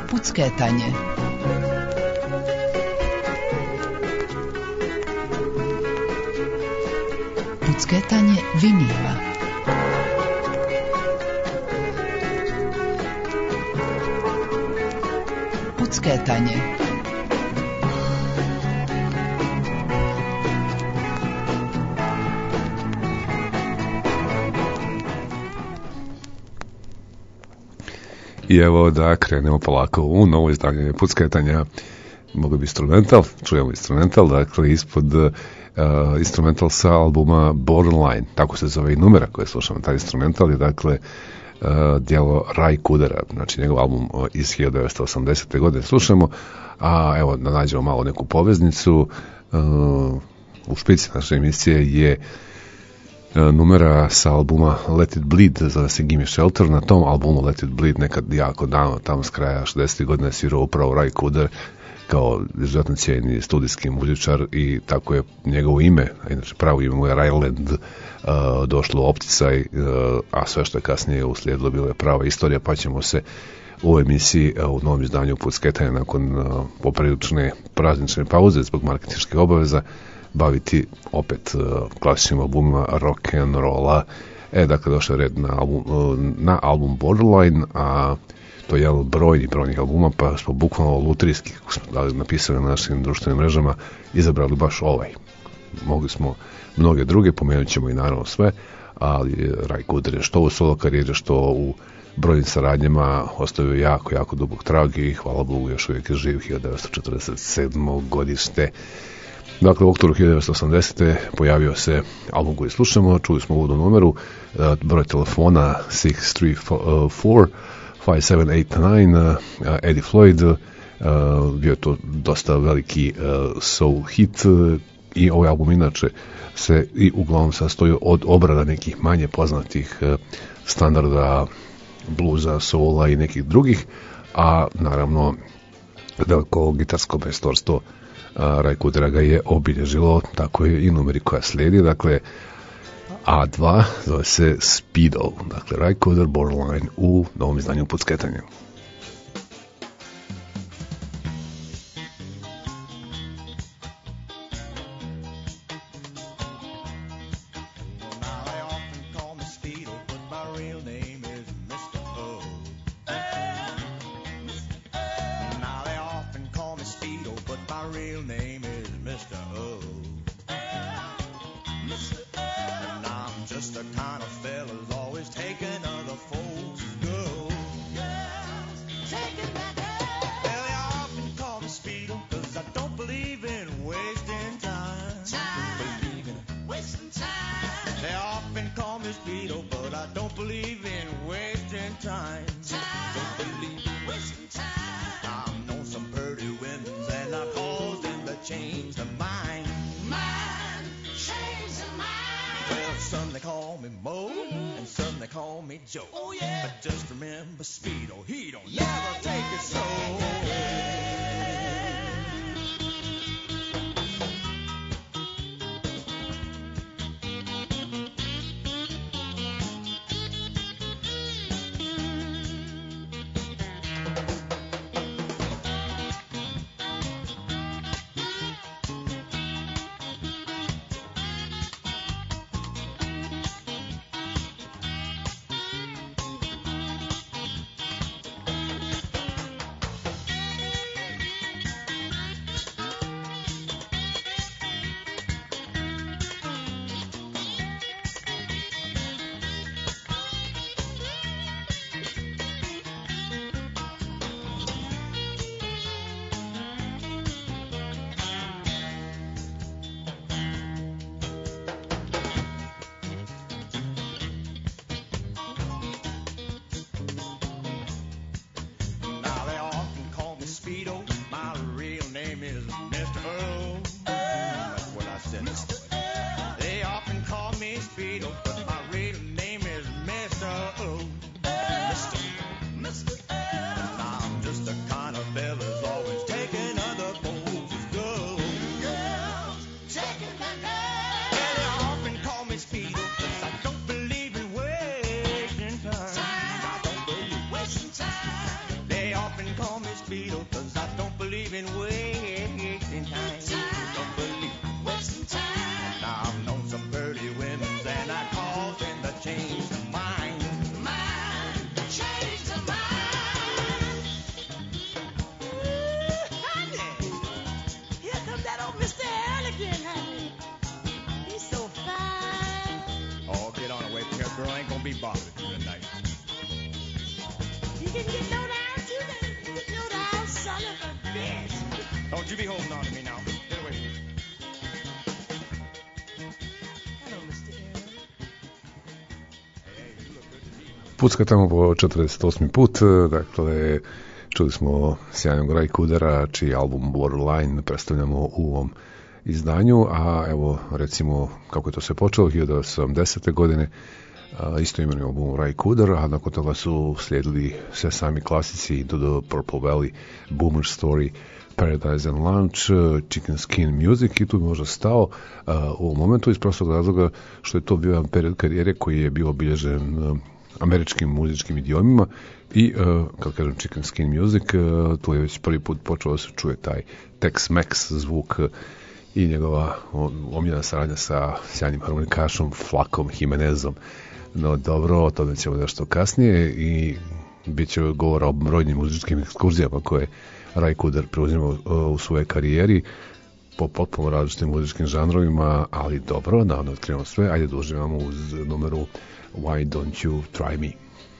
Pucketanje. Pucketanje vinila. Pucketanje. I evo da krenemo polako u novo izdanje Pucketanja. Mogu bi instrumental, čujemo instrumental, dakle ispod instrumental sa albuma Borderline, tako se zove i numera koje slušamo, taj instrumental je dakle djelo Ray Coodera, znači njegov album iz 1980. godine slušamo, a evo da nađemo malo neku poveznicu, u špici naše emisije je numera sa albuma Let It Bleed, zove se Gimme Shelter. Na tom albumu Let It Bleed nekad jako davno, tamo s kraja 60. godine svirao upravo Ray Cooder kao izuzetno cijeni studijski muzičar i tako je njegovo ime, inače pravo ime mu je Ryland, došlo u opticaj, a sve što je kasnije uslijedilo bilo je prava istorija, pa ćemo se u ovoj emisiji u novom izdanju Pucketanja nakon poprilične praznične pauze zbog marketinških obaveza baviti opet klasičnim albumima rock and rolla. Dakle, došao je red na album Borderline, a to je jedan brojnih albuma, pa smo bukvalno lutrijski, kako smo napisali na našim društvenim mrežama, izabrali baš ovaj. Mogli smo mnoge druge, pomenut ćemo i naravno sve, ali Ray Cooder je što u solo karijeri, što u brojnim saradnjama ostavio jako dubok trag i hvala Bogu još uvijek je živ, 1947. godište. Dakle, u oktobru 1980. pojavio se album koji slušamo, čuli smo uvodnu numeru, broj telefona 634-5789, Eddie Floyd, bio je to dosta veliki soul hit i ovaj album inače se i uglavnom sastoji od obrada nekih manje poznatih standarda bluza, soula i nekih drugih, a naravno veliko gitarsko majstorstvo Ray Coodera ga je obilježilo, tako je i numeri koja slijedi, dakle A2 zove se Speedo, dakle Ray Cooder Borderline u novom izdanju Pucketanja. Call me bother you tonight. You didn't get no down, you didn't get no down, son of a bitch. Don't you be holding on to me now. Get away from me. Hello, Mr. Aaron. Hey, you look good to me. Pucka tamo po 48. put, dakle, čuli smo sjajnog Ray Coodera, čiji album Borderline predstavljamo u ovom izdanju, a evo, recimo, kako je to sve počelo, 1970. godine, isto imenujem album Ray Cooder, a nakon toga su slijedili sve sami klasici Into the Purple Valley, Boomer Story, Paradise and Lunch, Chicken Skin Music, i tu bi možda stao u ovom momentu iz prostog razloga što je to bio jedan period karijere koji je bio obilježen američkim muzičkim idiomima i, kad kažem Chicken Skin Music, tu je već prvi put počeo da se čuje taj Tex-Mex zvuk i njegova omiljena saradnja sa sjajnim harmonikašom Flakom Jimenezom. No dobro, o tome ćemo nešto kasnije i bit će govora o brojnim muzičkim ekskurzijama koje Ray Cooder preuzima u svojoj karijeri po potpuno različitim muzičkim žanrovima, ali dobro, da ne otkrivamo sve, ajde da uživamo uz numeru Why Don't You Try Me.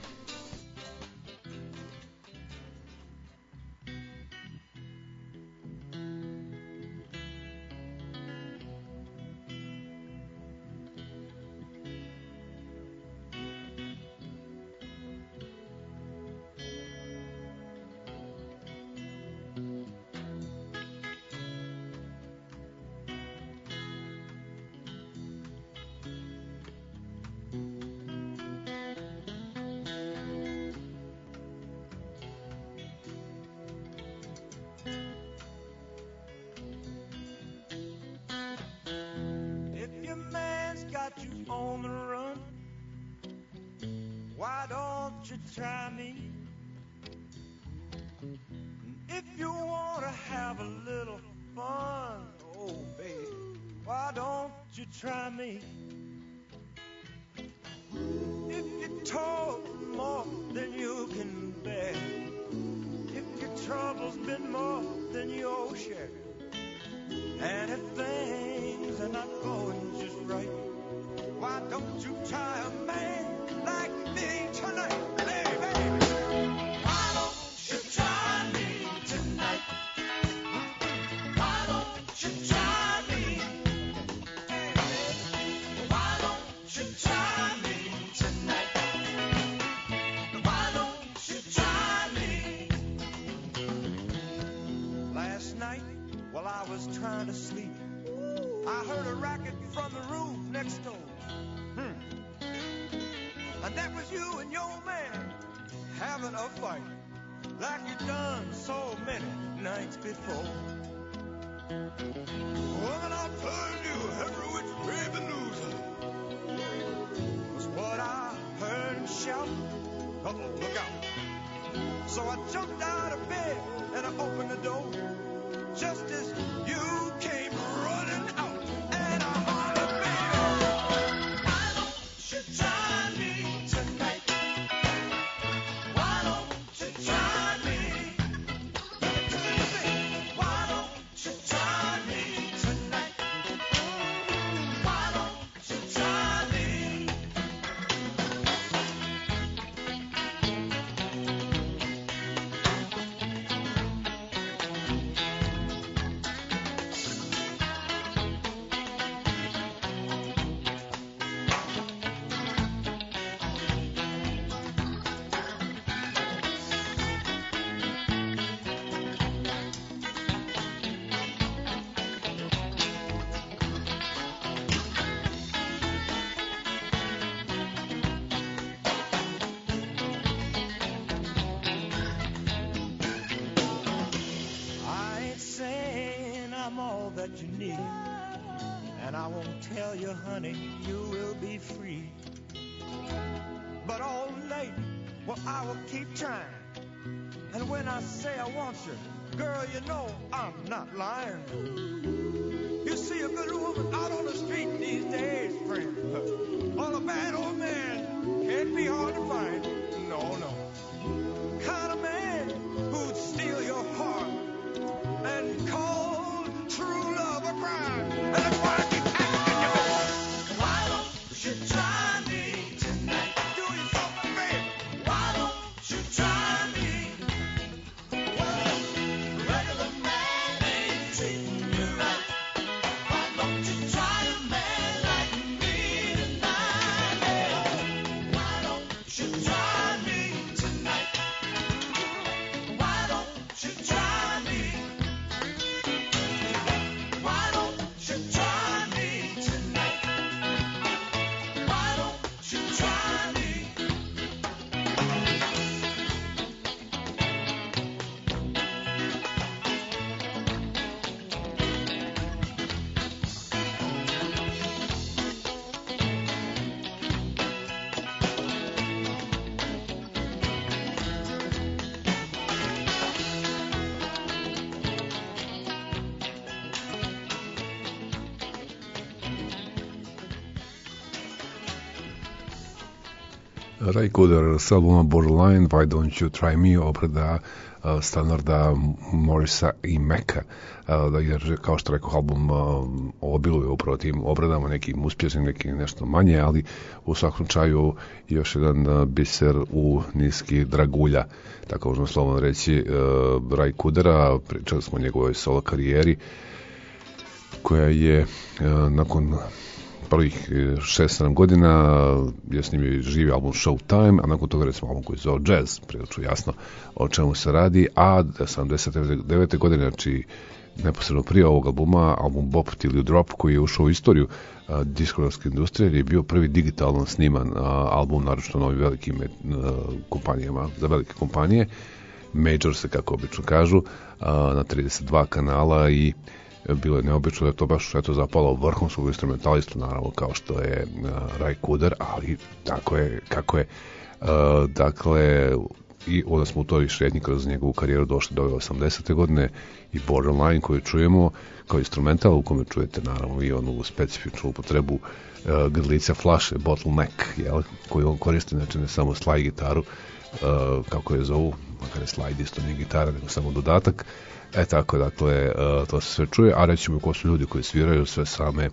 Honey, you will be free. But all night, well, I will keep trying. And when I say I want you, girl, you know I'm not lying. You see a good woman out on the street these days, friend. Well, a bad old man can't be hard to find. No, no. Kind of man who'd steal your heart and call true love a crime. And that's why I keep asking you, why don't you try me tonight? Do Ray Cooder s albuma Borderline, Why Don't You Try Me, obrada standarda Morrisa i Meka. Jer, kao što rekao, album obiluje upravo tim obradama, nekim uspješnim, nekim nešto manje, ali u svakom slučaju još jedan biser u niski dragulja, tako možemo slobodno reći, Ray Coodera. Pričali smo o njegovoj solo karijeri, koja je nakon prvih 6-7 godina je s njim živi album Showtime, a nakon toga recimo album koji se zove Jazz, prilično jasno o čemu se radi, a 79. godine, znači neposredno prije ovog albuma, album Bop Till You Drop, koji je ušao u istoriju diskografske industrije, je bio prvi digitalno sniman album, naročito na ovim velikim kompanijama, za velike kompanije, Major se, kako obično kažu, na 32 kanala, i bilo je neobično da je to baš zapalo vrhunskog instrumentalistu, naravno, kao što je Ray Cooder, ali tako je, kako je. Dakle, i onda smo u toj šetnji kroz njegovu karijeru došli do ove 80. godine i Borderline koju čujemo kao instrumental, u kome čujete naravno i onu specifičnu upotrebu grlica flaše, bottleneck, jel, koju on koristi, znači ne samo slide gitaru, kako je zovu, makar je slide isto nije gitara, nego samo dodatak. Tako, dakle, to se sve čuje, a rećemo ko su ljudi koji sviraju sve same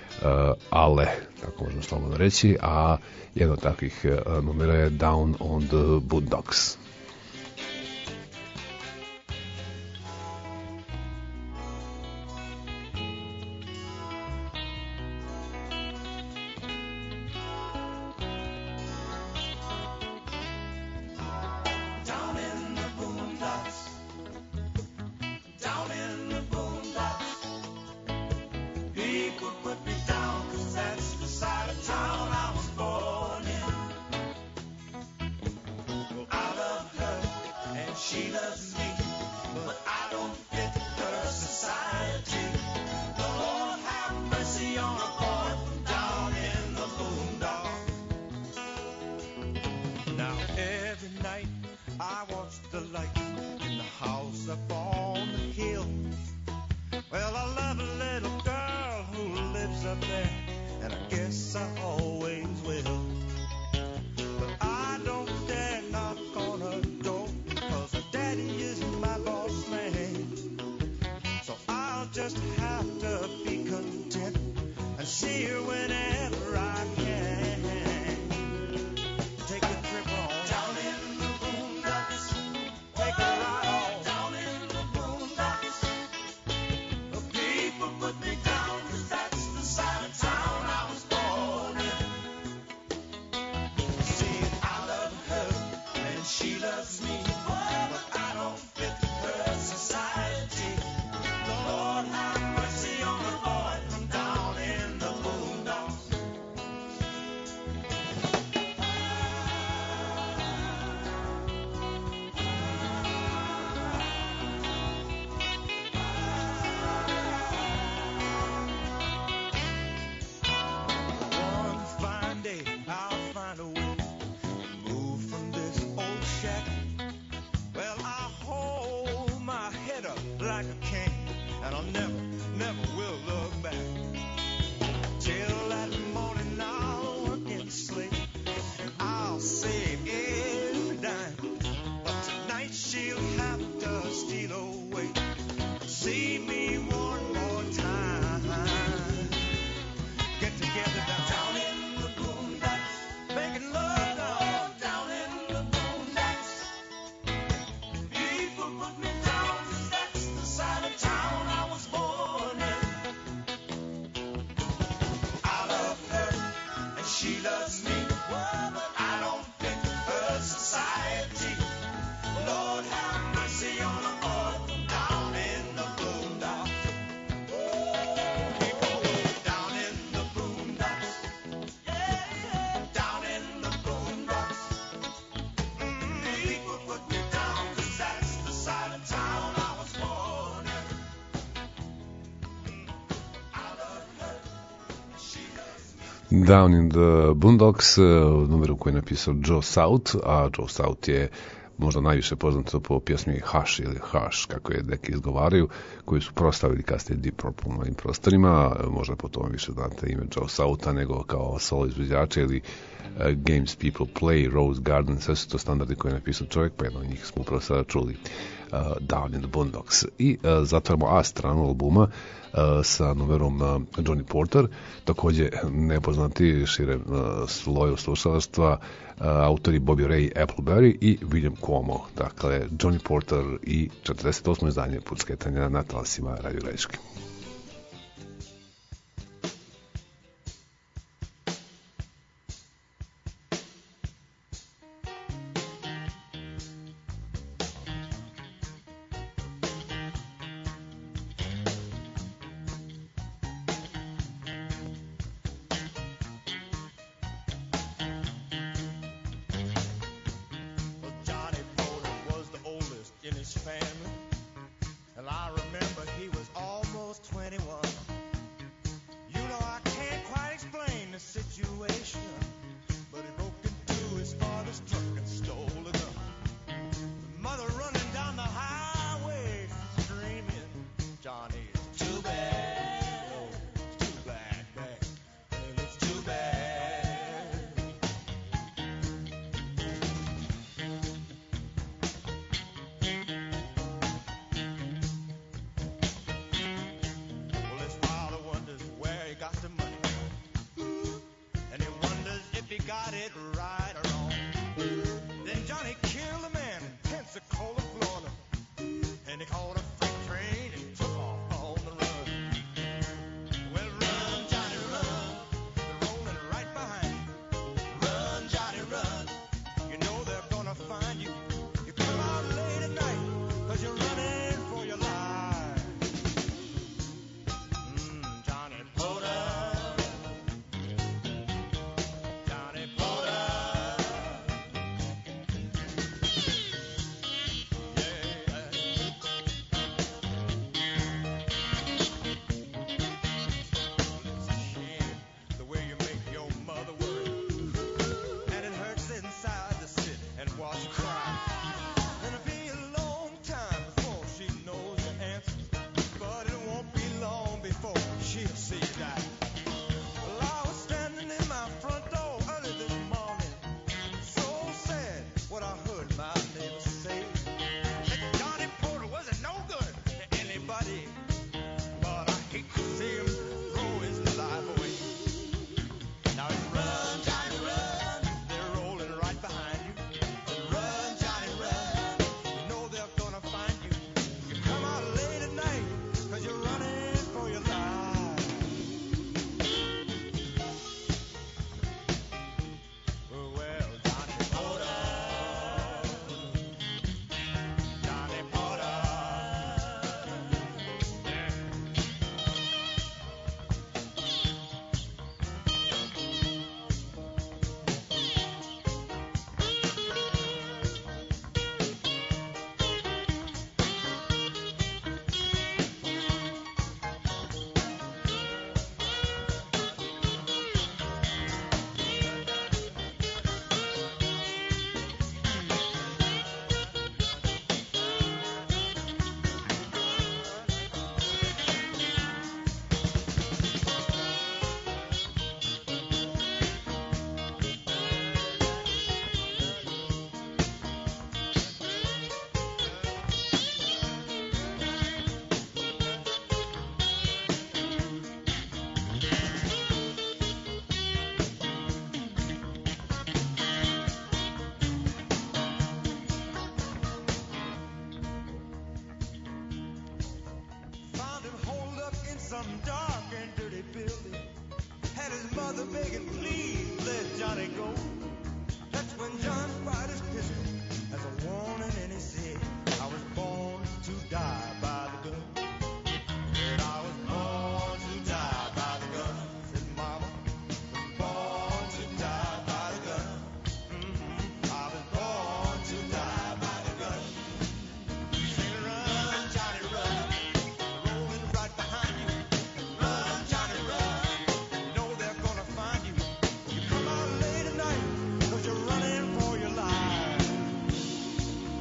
ale, tako možemo slobodno reći, a jedan od takvih numera je Down on the Boondocks. Down in the Boondocks, numeru koji je napisao Joe South, a Joe South je možda najviše poznato po pjesmi Hush ili Hush, kako je neki izgovaraju, koji su prostavili kasnije Deep Purple na ovim prostorima. Možda po tome više znate ime Joe Southa nego kao solo izvođača ili Games People Play, Rose Garden, sve su to standardi koje je napisao čovjek, pa jedno od njih smo upravo sada čuli, Down in the Boondocks. I zatvaramo A stranu albuma sa numerom Johnny Porter, takođe nepoznati širem sloju slušalaštva, autori Bobby Ray Appleberry i William Cuomo. Dakle, Johnny Porter i 48. izdanje Pucketanja na talasima Radio Gradiške. Well, Johnny Porter was the oldest in his family, and I remember he was almost 21. You know, I can't quite explain the situation, but he broke into his father's truck and stole a gun. The mother running down the highway screaming, Johnny, it's too bad. Oh, it's too bad, bad. Well, it's too bad. Well, his father wonders where he got the money, and he wonders if he got it right or wrong. Then Johnny killed a man in Pensacola, Florida, and he called a freight train and took off on the run. Well, run, Johnny, run, they're rolling right behind you. Run, Johnny, run, you know they're gonna find you. You come out late at night, 'cause you're running for your life. Johnny Porter, Johnny Porter. It's a shame the way you make your mother worry, and it hurts inside to sit and watch her cry. It'll be a long time before she knows the answer, but it won't be long before she'll see you die. Well, I was standing in my front door early this morning, so sad what I heard my neighbor say, that Johnny Porter wasn't no good to anybody, but I hate to see him throw his life away. Now run, Johnny, run, they're rolling right behind you. Run, Johnny, run, you know they're gonna find you. You come out late at night, 'cause you're running for your life. Well, Johnny Porter, Johnny Porter. Found him holed up in some dark and dirty building. Had his mother begging, please let Johnny go. That's when John fired his pistol as a warning, and he said, I was born to die by the gun. Said I was born to die by the gun. Said Mama, was born to die by the gun. I was born to die by the gun. Say, run, Johnny, run, rolling right behind you. Run, Johnny, run, you know they're gonna find you. You come out late at night, 'cause you're running for your life.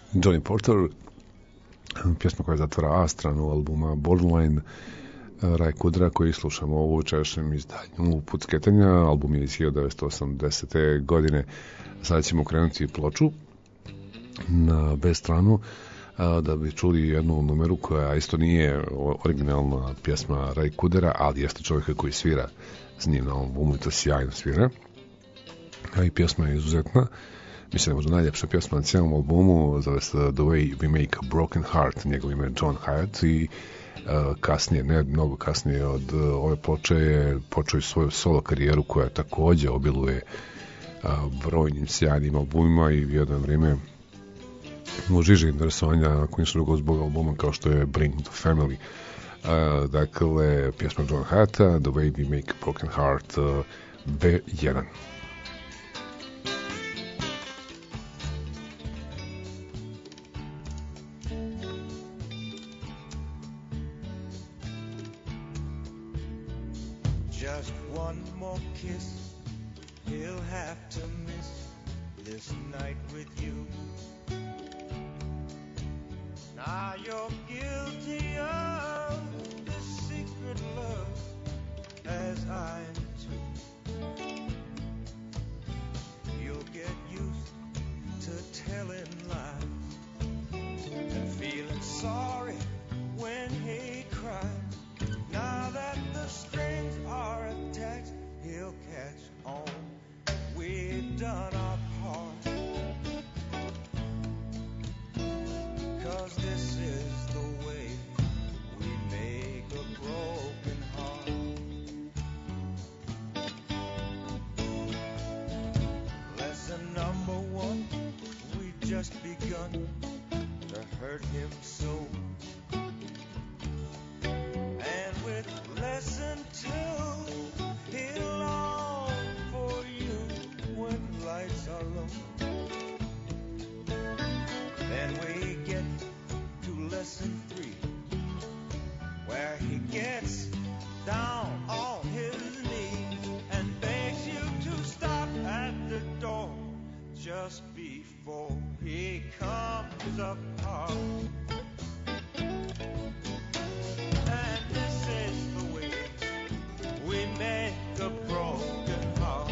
Johnny Porter, pjesma koja zatvara A stranu albuma Borderline, Ray Kudra, koji slušamo u večerašnjem izdanju Pucketanja. Album je iz 1980. godine. Sada ćemo krenuti ploču na B stranu, da bi čuli jednu numeru koja isto nije originalna pjesma Ray Kudera, ali jeste čovjeka koji svira s njim na ovom albumu i to sjajno svira. A i pjesma je izuzetna. Mislim, možda najljepša pjesma na cijelom albumu, zove se The Way We Make a Broken Heart, njegov ime je John Hyatt i kasnije, ne mnogo kasnije od ove ploče je počeo i svoju solo karijeru koja također obiluje brojnim sjajnim albumima i u jedno vrijeme u žiži interesovanja ako nisu drugo zbog albuma kao što je Bring the Family. Dakle, pjesma John Hyatta, The Way We Make a Broken Heart, B1. Just one more kiss, he'll have to miss this night with you. Now you're guilty of this secret love, as I am too. You'll get used to telling lies and feeling sorry when he cries. Now that the strings are attached, he'll catch on. We've done our part. 'Cause this is the way we make a broken heart. Lesson number 1, we just begun to hurt him so. And with lesson 2, he'll long for you when lights are low. Then we get to lesson 3, where he gets down on his knees and begs you to stop at the door just before he comes apart. And this is the way we make a broken heart.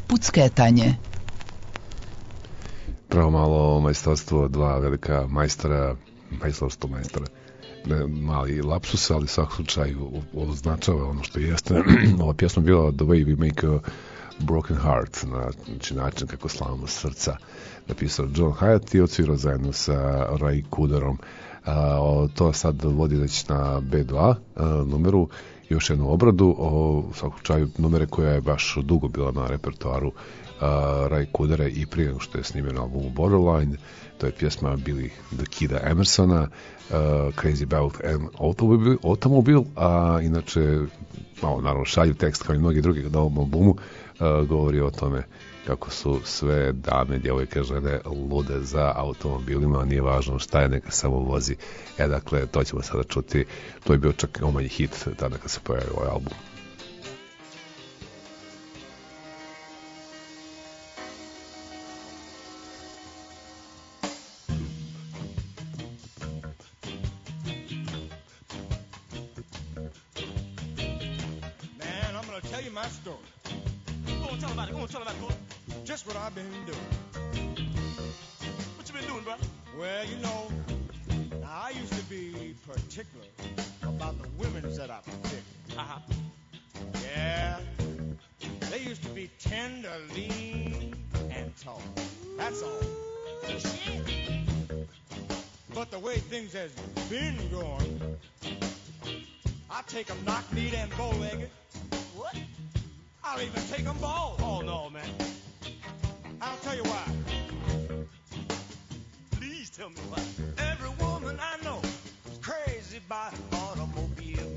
Pucketanje. Pravo malo majstorstvo, dva velika majstora, majstorstvo majstora. Mali lapsus, ali u svakom slučaju označava ono što jeste. Ova pjesma bila The Way We Make a Broken Heart, znači način kako slavimo srca, napisao John Hyatt i odsvirao zajedno sa Ray Cooderom. To sad vodi već na B2 numeru, još jednu obradu, u svakom slučaju numere koja je baš dugo bila na repertoaru Ray Coodera i prije nego što je snimio na albumu Borderline. To je pjesma Billy the Kida Emersona, Crazy About an Automobile, a inače malo naravno šalju tekst kao i mnogi drugi na ovom albumu, govori o tome kako su sve dame, djevojke, žene lude za automobilima, nije važno šta je, neka samo vozi. Dakle, to ćemo sada čuti, to je bio čak omanji hit tada kad se pojavio ovaj album. Just what I've been doing. What you been doing, brother? Well, you know, now I used to be particular about the women that I picked. Yeah. They used to be tender, lean, and tall. That's all. But the way things has been going, I take them knock-kneed and bow-legged. What? I'll even take them bald. Oh, no, man. I'll tell you why. Please tell me why. Every woman I know is crazy about an automobile.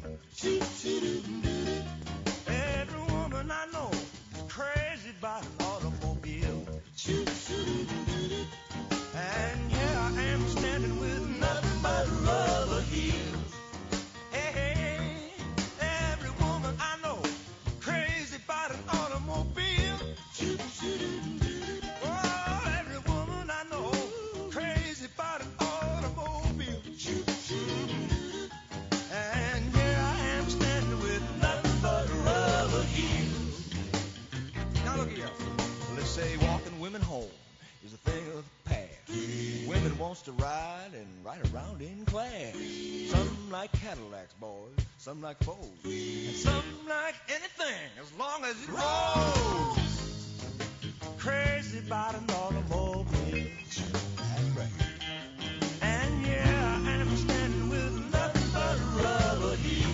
Every woman I know is crazy about an automobile. And yeah, I am standing with nothing but rubber heels. Hey, hey, every woman I know crazy about an automobile. Say walking women home is a thing of the past. Women wants to ride and ride around in class. Some like Cadillacs, boys, some like Fords, and some like anything as long as it rolls. Crazy about an automobile. That's right. And yeah, I'm standing with nothing but rubber heels.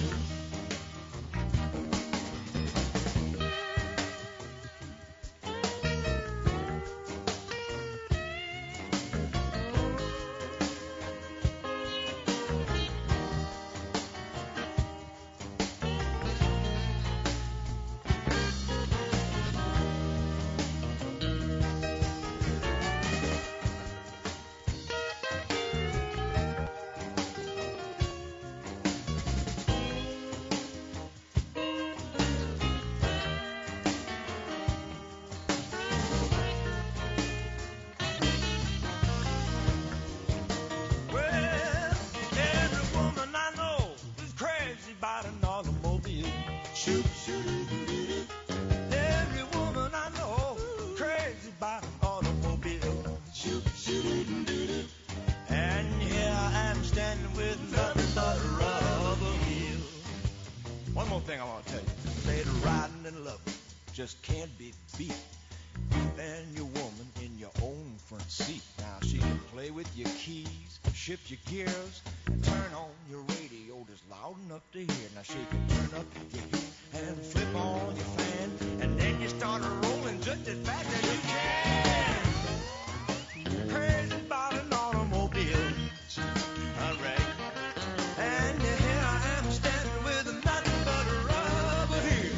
Just can't be beat. And your woman in your own front seat. Now she can play with your keys, shift your gears, and turn on your radio just loud enough to hear. Now she can turn up your heat and flip on your fan, and then you start rolling just as fast as you can. Crazy about an automobile. All right. And here I am standing with nothing but a rubber heel.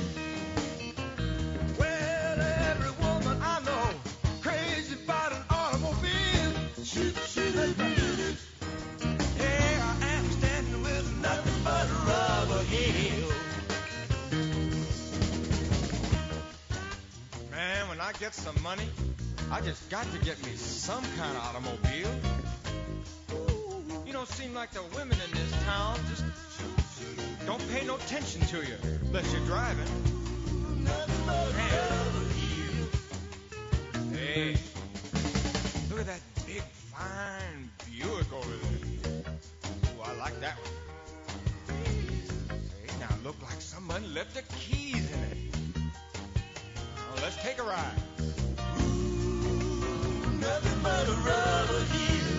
I get some money, I just got to get me some kind of automobile. You don't seem like the women in this town just don't pay no attention to you unless you're driving. Man. Let's take a ride. Nothing but a rubber heel.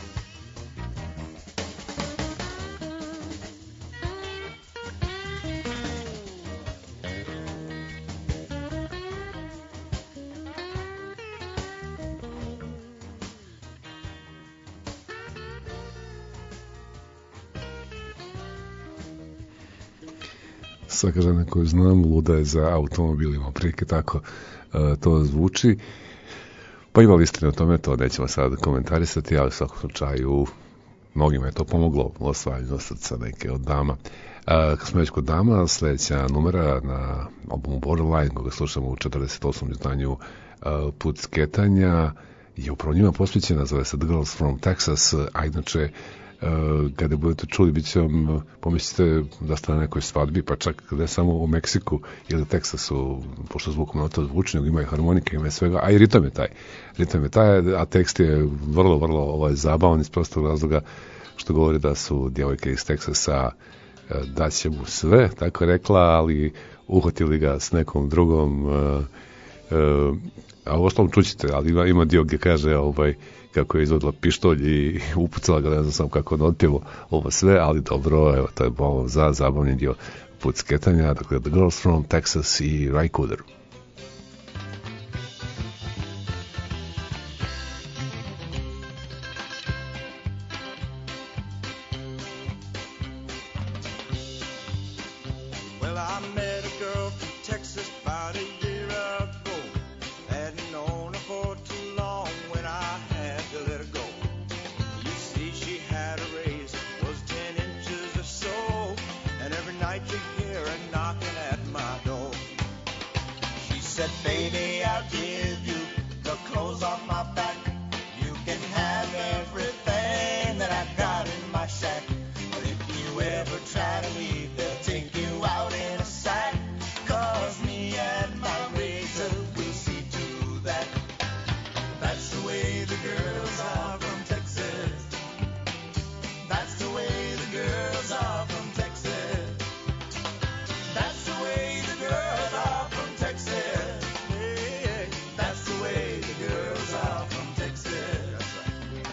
Svaka žena koju znam luda je za automobilima, prilike tako to zvuči. Pa ima li istine o tome, to nećemo sad komentarisati, ali u svakom slučaju mnogima je to pomoglo u osvajanju srca neke od dama. Kad smo već kod dama, sljedeća numera na albumu Borderline, koga slušamo u 48. izdanju Put sketanja, je upravo njima posvećena, zove se The Girls from Texas, a inače kada budete čuli, bit će vam, pomislite da ste na nekoj svadbi, pa čak ne samo u Meksiku ili Teksasu, pošto zvukom na to zvuči, nego ima i harmonike, ima i svega, a i ritam je taj, a tekst je vrlo, vrlo zabavan iz prostog razloga što govori da su djevojke iz Teksasa daće mu sve, tako je rekla, ali uhvatili ga s nekom drugom, a u osnovom čućete, ali ima dio gdje kaže kako je izvodila pištolj i upucala ga, ne znam sam kako na otpjevu ovo sve, ali dobro, evo, to je bolo za zabavni dio Put sketanja, dakle The Girls from Texas i Rycooder. Well, I met a girl from Texas about a year ago. Hadn't known her for too long when I had to let her go. You see, she had a raise, was 10 inches or so, and every night you hear her knocking at my door. She said, baby, I'll give you the clothes off my back. You can have everything that I got in my shack. But if you ever try to leave, they'll take you out in a sack. 'Cause me and my razor will see to that. That's the way the girls are from Texas. That's the way the girls are from Texas. That's the way the girls are from Texas. Hey, that's the way the girls are from Texas. That's right.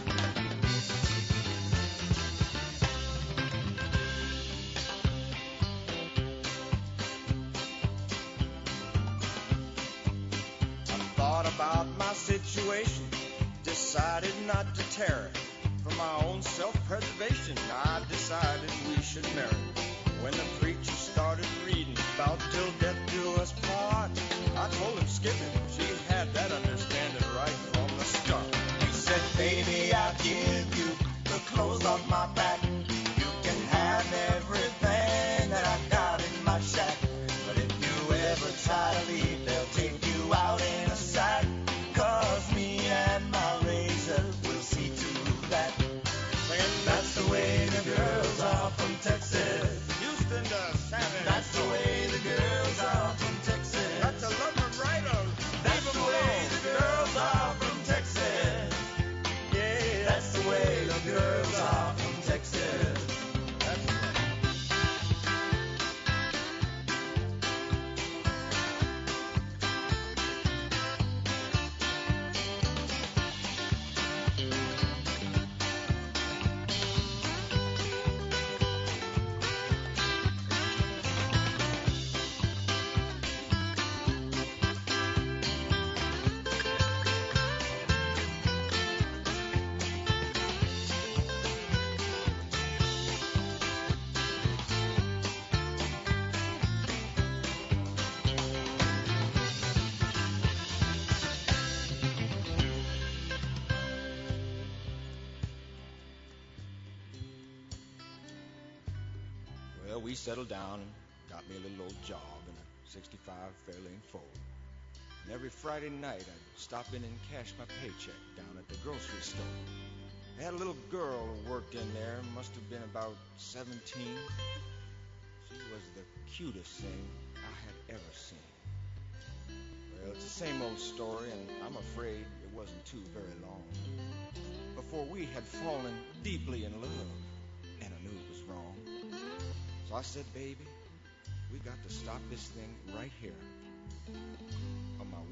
I thought about my situation, decided not to tear it. For my own self-preservation, I decided we should marry. When the preacher started reading about till death do us part, I told him skip it. She had that understanding right from the start. He said, baby, I'll give you the clothes off my back. You can have everything that I got in my shack. But if you ever try to leave, they'll take you out in a sack. 'Cause me and my razor will see to that. That's the way the girls are from Texas. Houston to San Antonio. That's the way the girls are from Texas. That's a lumber right on. That's the way the girls are from Texas. Yeah, that's the way the girls are from Texas. That's right. Well, we settled down and got me a little old job in a 65 Fairlane Ford. And every Friday night I'd stop in and cash my paycheck down at the grocery store. I had a little girl who worked in there, must have been about 17. She was the cutest thing I had ever seen. Well, it's the same old story, and I'm afraid it wasn't too very long before we had fallen deeply in love, and I knew it was wrong. So I said, baby, we got to stop this thing right here, or my woman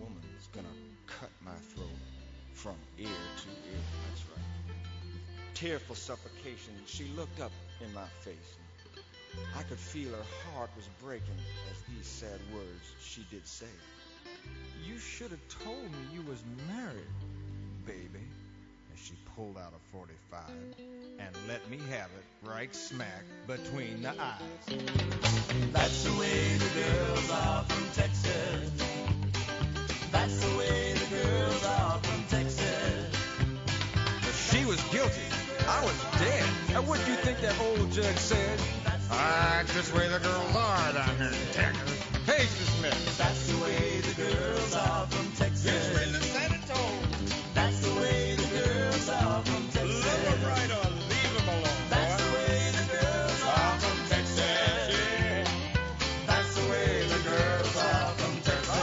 gonna cut my throat from ear to ear. That's right. Tearful suffocation, she looked up in my face. I could feel her heart was breaking as these sad words she did say. You should have told me you was married, baby. And she pulled out a 45 and let me have it right smack between the eyes. That's the way the girls are from Texas. That's the way the girls are from Texas. She was guilty. I was dead. Now what do you think that old judge said? That's just the way the girls are down here in Texas. Page dismissed. That's the way the girls are from Texas. Just read the Senate told. That's the way the girls are from Texas. Love them right or leave them alone. That's the way the girls are from Texas. Yeah. That's the way the girls are from Texas.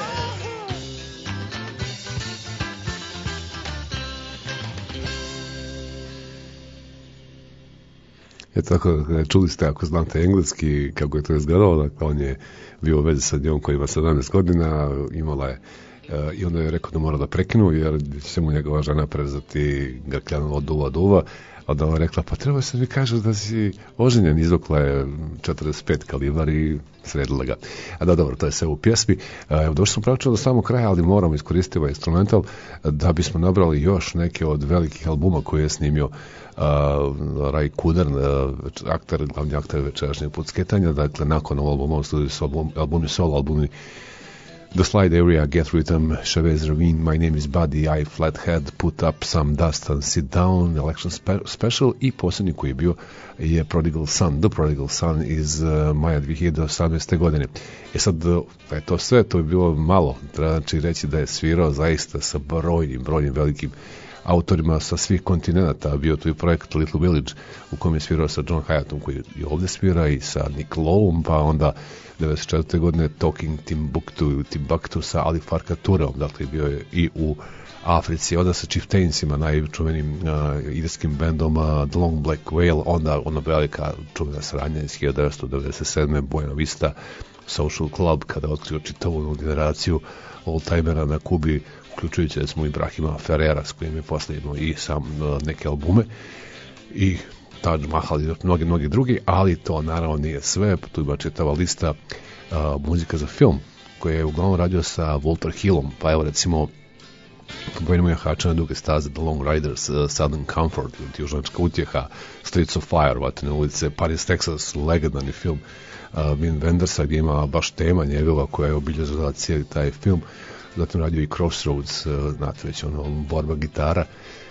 Tako, čuli ste, ako znate engleski, kako je to izgledalo, dakle, on je bio u vezi sa njom koja ima 17 godina, imala je, i onda je rekao da mora da prekinu, jer će mu njegova žena prezati grkljanu od duva, a da je rekla, pa treba se mi kažeš da si oženjen, izvukla je 45 kalibar i sredila ga. A da, dobro, to je sve u pjesmi. Evo, došli smo praktično do samog kraja, ali moramo iskoristiti ovaj instrumental da bismo nabrali još neke od velikih albuma koje je snimio Ray Cooder, glavni aktor večerašnjeg pucketanja. Dakle, nakon ovog albuma studiju su albumi solo, albumi The Slide Area, Get Rhythm, Chavez Ravine, My Name is Buddy, I Flathead, Put Up Some Dust and Sit Down, Election Special i posljednji koji je bio je Prodigal Son, The Prodigal Son iz maja 2018. godine. E sad, da je to sve, to je bilo malo, treba reći da je svirao zaista sa brojnim velikim autorima sa svih kontinenta. Bio tu i projekt Little Village u kojem je svirao sa John Hyattom koji i ovdje svira i sa Nick Loweom, pa onda 1994. godine Talking Timbuktu sa Ali Farka Tureom, dakle bio je i u Africi, onda sa Chieftainsima, najčuvenim irskim bendom The Long Black Whale, onda ona velika čuvena saradnja iz 1997. Buena Vista Social Club, kada je otkrio čitavu generaciju oldtimera na Kubi, uključujući recimo Ibrahima Ferrera s kojim je posle imao i sam neke albume i Taj Mahal i mnogi drugi, ali to naravno nije sve, tu ima čitava lista muzika za film koja je uglavnom radio sa Walter Hillom, pa evo recimo Pojnimo je Hačane duge staze, The Long Riders, Southern Comfort, Južnačka utjeha, Streets of Fire, Vatrene ulice, Paris, Texas, legendarni film Wim Wendersa gdje ima baš tema njegova koja je obilježila cijeli taj film. Zatim radio i Crossroads, znate već ono, borba gitara.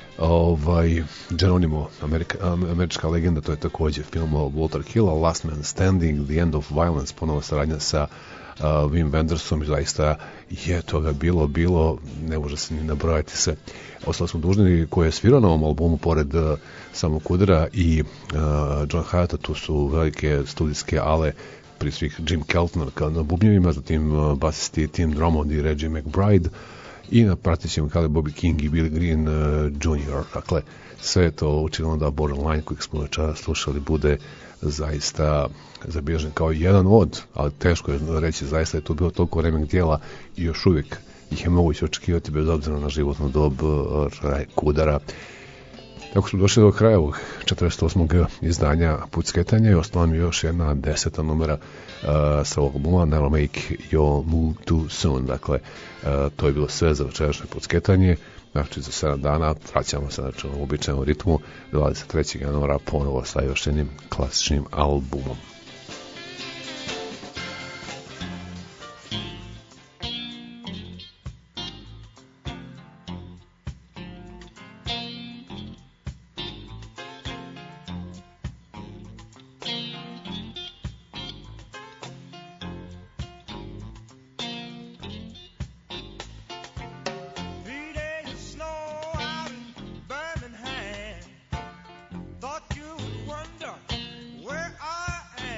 Geronimo, američka legenda, to je također film Walter Hilla, Last Man Standing, The End of Violence, ponovo saradnja sa Wim Wendersom, i zaista je toga bilo, ne može se ni nabrojati se. Ostali smo dužni koji je svirao na ovom albumu, pored samog Coodera i John Hyatta, tu su velike studijske ale, prije svih Jim Keltner na bubnjevima, zatim basisti Tim Drummond i Reggie McBride, i na pratećim Caleb Bobby King i Billy Green Jr. Dakle, sve je to učinilo da Borderline, kojeg smo večeras slušali, bude zaista zabilježen kao jedan od, ali teško je reći, zaista je to bilo toliko remek dijela i još uvijek ih je moguće očekivati bez obzira na životnu dob Coodera. Tako smo došli do kraja ovog 48. izdanja Pucketanja i ostala mi još jedna 10. numera sa ovog albuma, Never Make Your Move Too Soon. Dakle, to je bilo sve za večerašnje Pucketanje. Znači, za 7 dana vraćamo se na običajnom ritmu 23. januara ponovo sa još jednim klasičnim albumom. Thought you would wonder where I am.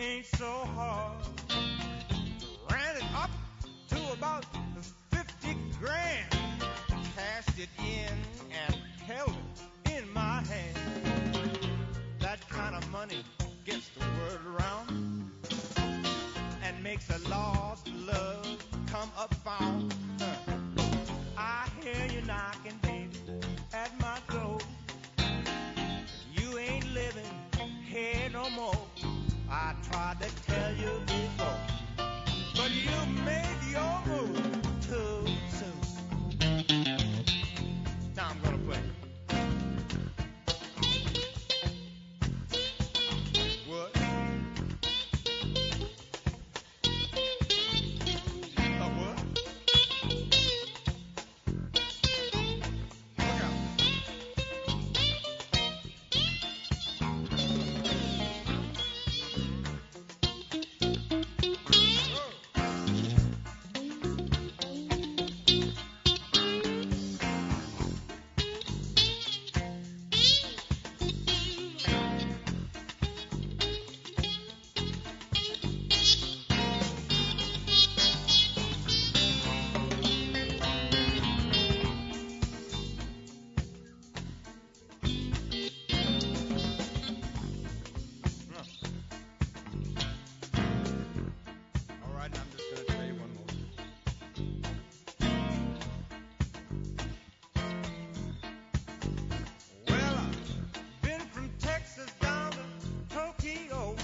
ain't so hard. Ran it up to about 50 grand. Cashed it in and held it in my hand. That kind of money gets the word around and makes a lost love come up found. I hear you knocking, baby, at my door. You ain't living here no more. I tried to tell you before, but you made your move too soon. Now I'm gonna play. What? A what? Look out. All right, now I'm just gonna tell you one more. Well, I've been from Texas down to Tokyo,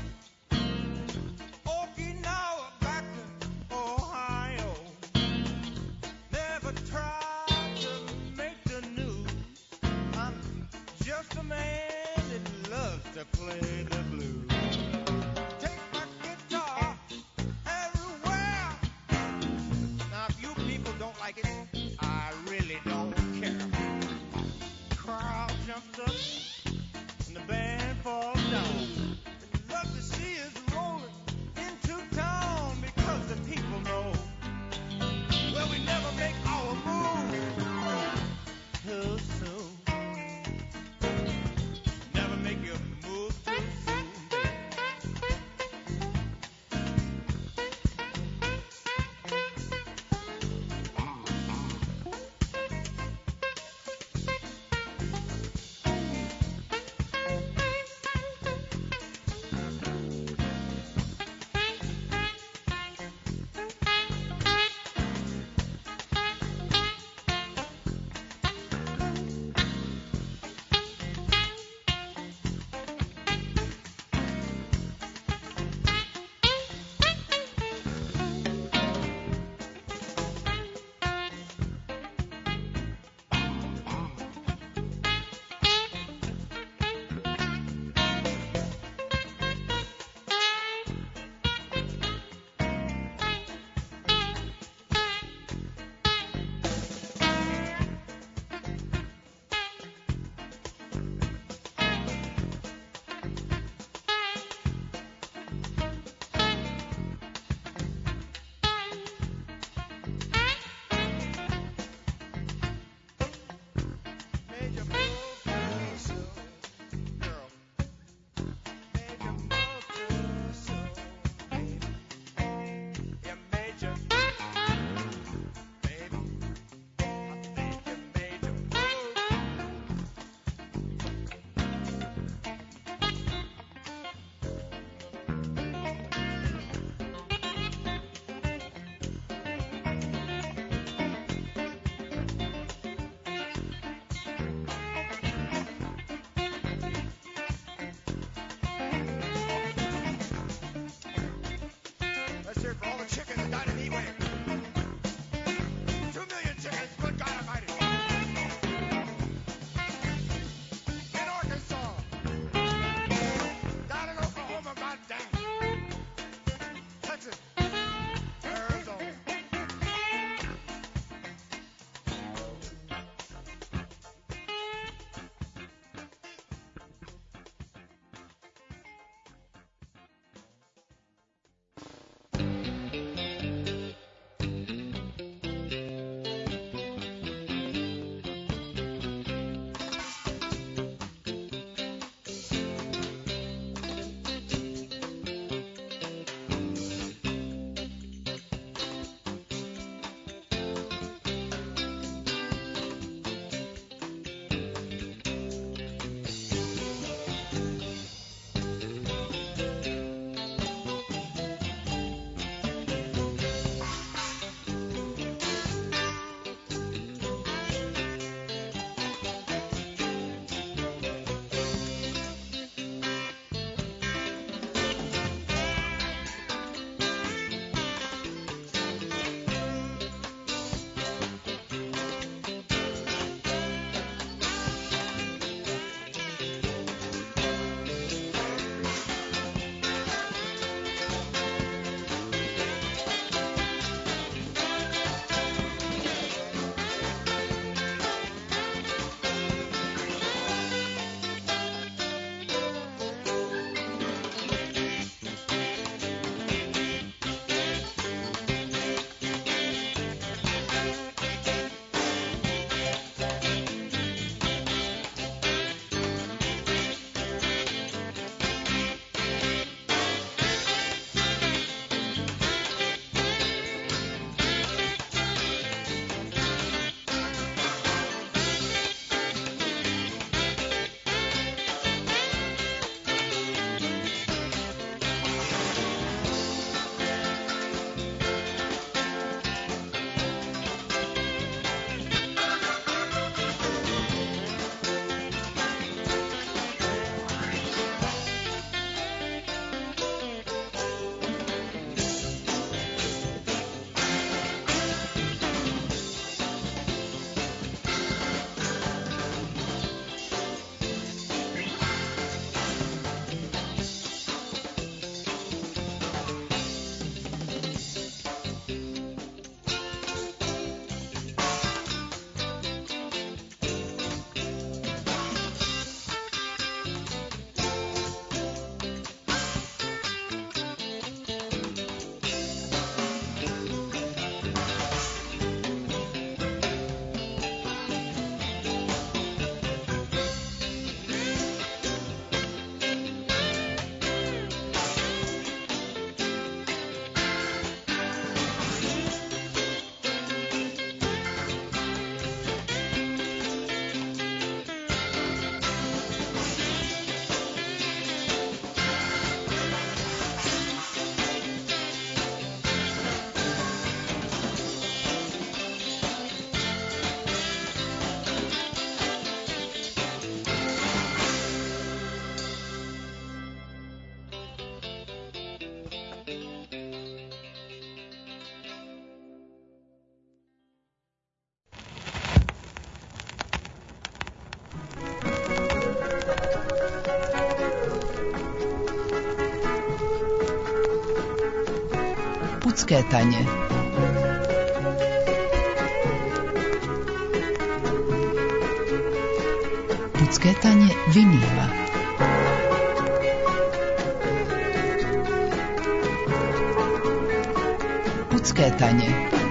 Okinawa back to Ohio. Never tried to make the news. I'm just a man that loves to play the blues. Take my guitar everywhere. Now, if you people don't like it, I really don't care. Crowd jumps up and the band falls down. Love to see us rolling into town because the people know, well, we never make our move too soon. Never make your move too soon. Pucketanje. Pucketanje vinila. Pucketanje.